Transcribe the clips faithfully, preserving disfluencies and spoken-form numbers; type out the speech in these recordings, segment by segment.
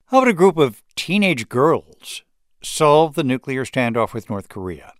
How would a group of teenage girls solve the nuclear standoff with North Korea?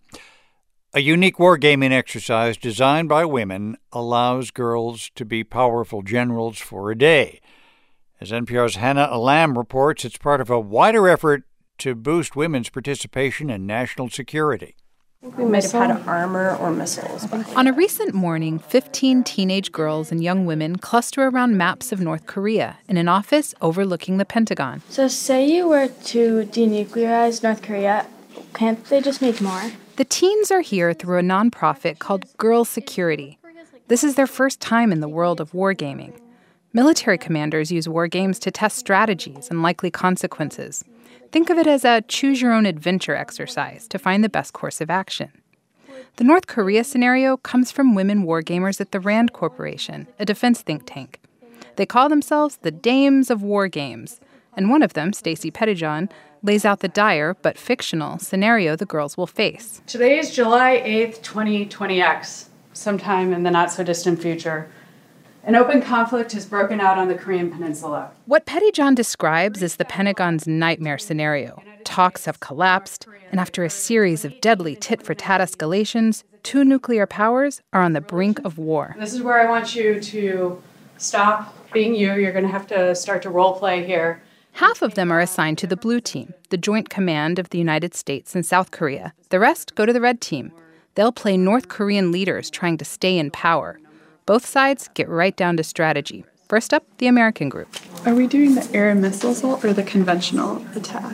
A unique wargaming exercise designed by women allows girls to be powerful generals for a day. As N P R's Hannah Alam reports, it's part of a wider effort to boost women's participation in national security. We might have had armor or missiles. On a recent morning, fifteen teenage girls and young women cluster around maps of North Korea in an office overlooking the Pentagon. So say you were to denuclearize North Korea, can't they just make more? The teens are here through a nonprofit called Girl Security. This is their first time in the world of wargaming. Military commanders use war games to test strategies and likely consequences. Think of it as a choose-your-own-adventure exercise to find the best course of action. The North Korea scenario comes from women wargamers at the RAND Corporation, a defense think tank. They call themselves the Dames of War Games, and one of them, Stacey Pettyjohn, lays out the dire but fictional scenario the girls will face. Today is July eighth, twenty twenty X, sometime in the not-so-distant future. An open conflict has broken out on the Korean Peninsula. What Pettyjohn describes is the Pentagon's nightmare scenario. Talks have collapsed, and after a series of deadly tit-for-tat escalations, two nuclear powers are on the brink of war. This is where I want you to stop being you. You're going to have to start to role play here. Half of them are assigned to the Blue Team, the joint command of the United States and South Korea. The rest go to the Red Team. They'll play North Korean leaders trying to stay in power. Both sides get right down to strategy. First up, the American group. Are we doing the air and missile assault or the conventional attack?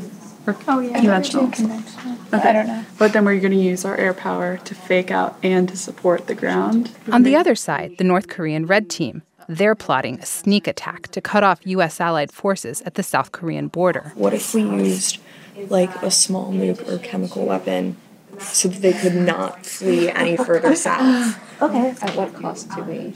Or oh, yeah. Conventional. conventional. Okay. I don't know. But then we're going to use our air power to fake out and to support the ground. On the other side, the North Korean Red Team. They're plotting a sneak attack to cut off U S allied forces at the South Korean border. What if we used, like, a small nuke or chemical weapon so that they could not flee any further south? Okay. At what cost to we?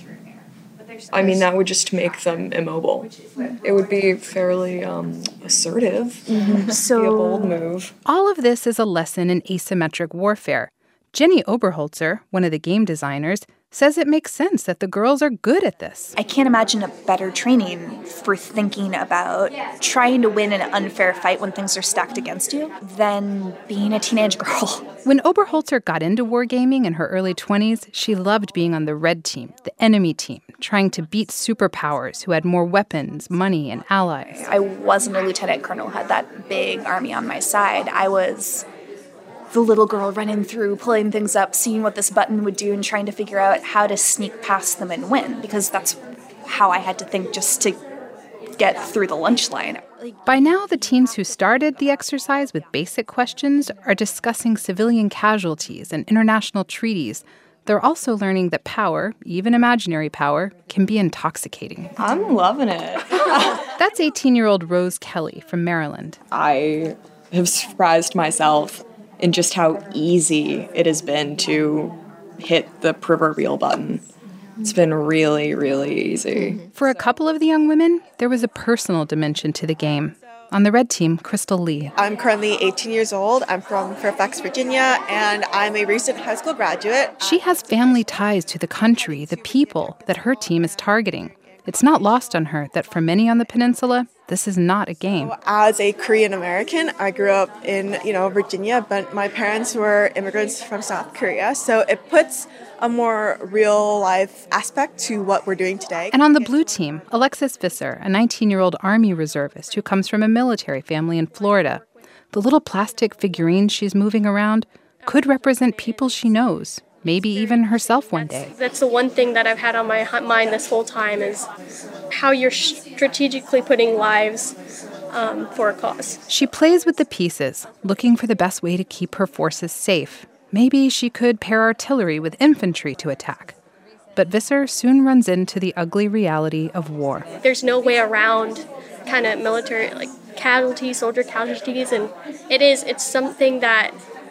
I mean, that would just make them immobile. It would be fairly um, assertive. Mm-hmm. So, be a bold move. All of this is a lesson in asymmetric warfare. Jenny Oberholzer, one of the game designers, says it makes sense that the girls are good at this. I can't imagine a better training for thinking about trying to win an unfair fight when things are stacked against you than being a teenage girl. When Oberholzer got into wargaming in her early twenties, she loved being on the Red Team, the enemy team, trying to beat superpowers who had more weapons, money, and allies. I wasn't a lieutenant colonel, had that big army on my side. I was the little girl running through, pulling things up, seeing what this button would do, and trying to figure out how to sneak past them and win, because that's how I had to think just to get through the lunch line. By now, the teens who started the exercise with basic questions are discussing civilian casualties and international treaties. They're also learning that power, even imaginary power, can be intoxicating. I'm loving it. That's eighteen-year-old Rose Kelly from Maryland. I have surprised myself in just how easy it has been to hit the proverbial button. It's been really, really easy. For a couple of the young women, there was a personal dimension to the game. On the Red Team, Crystal Lee. I'm currently eighteen years old. I'm from Fairfax, Virginia, and I'm a recent high school graduate. She has family ties to the country, the people that her team is targeting. It's not lost on her that for many on the peninsula, this is not a game. As a Korean American, I grew up in, you know, Virginia, but my parents were immigrants from South Korea, so it puts a more real-life aspect to what we're doing today. And on the Blue Team, Alexis Visser, a nineteen-year-old Army reservist who comes from a military family in Florida. The little plastic figurines she's moving around could represent people she knows. Maybe even herself one day. That's the one thing that I've had on my mind this whole time is how you're strategically putting lives um, for a cause. She plays with the pieces, looking for the best way to keep her forces safe. Maybe she could pair artillery with infantry to attack. But Visser soon runs into the ugly reality of war. There's no way around kind of military, like casualties, soldier casualties, and it is, it's something that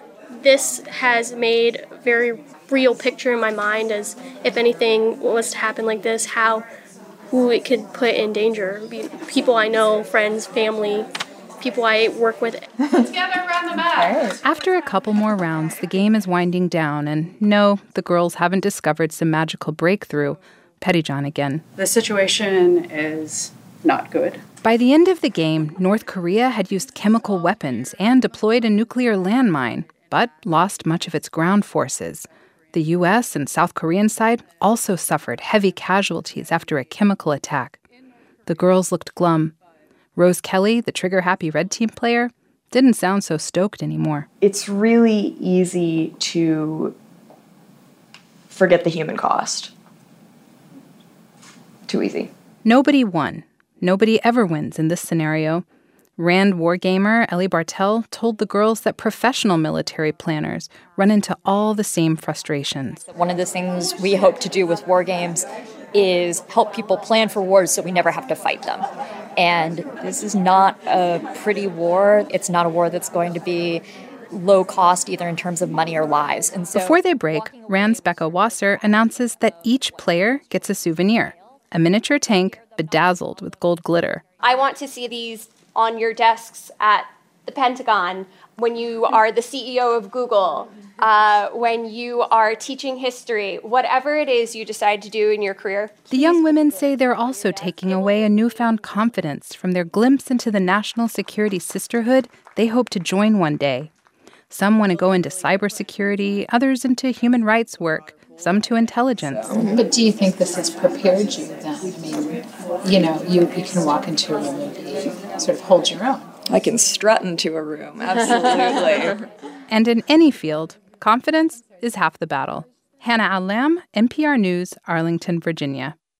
this has made very real picture in my mind as if anything was to happen like this, how, who it could put in danger. People I know, friends, family, people I work with. Let's gather around the mat. After a couple more rounds, the game is winding down, and no, the girls haven't discovered some magical breakthrough. Pettyjohn again. The situation is not good. By the end of the game, North Korea had used chemical weapons and deployed a nuclear landmine, but lost much of its ground forces. The U S and South Korean side also suffered heavy casualties after a chemical attack. The girls looked glum. Rose Kelly, the trigger-happy Red Team player, didn't sound so stoked anymore. It's really easy to forget the human cost. Too easy. Nobody won. Nobody ever wins in this scenario. Rand wargamer Ellie Bartel told the girls that professional military planners run into all the same frustrations. One of the things we hope to do with war games is help people plan for wars so we never have to fight them. And this is not a pretty war. It's not a war that's going to be low cost either in terms of money or lives. And so before they break, Rand's Becca Wasser announces that each player gets a souvenir, a miniature tank bedazzled with gold glitter. I want to see these on your desks at the Pentagon, when you are the C E O of Google, uh, when you are teaching history, whatever it is you decide to do in your career. The young women say they're also taking away a newfound confidence from their glimpse into the national security sisterhood they hope to join one day. Some want to go into cybersecurity, others into human rights work, some to intelligence. But do you think this has prepared you then? I mean, you know, you, you can walk into a room and sort of hold your own. I can strut into a room, absolutely. And in any field, confidence is half the battle. Hannah Al-Lam, N P R News, Arlington, Virginia.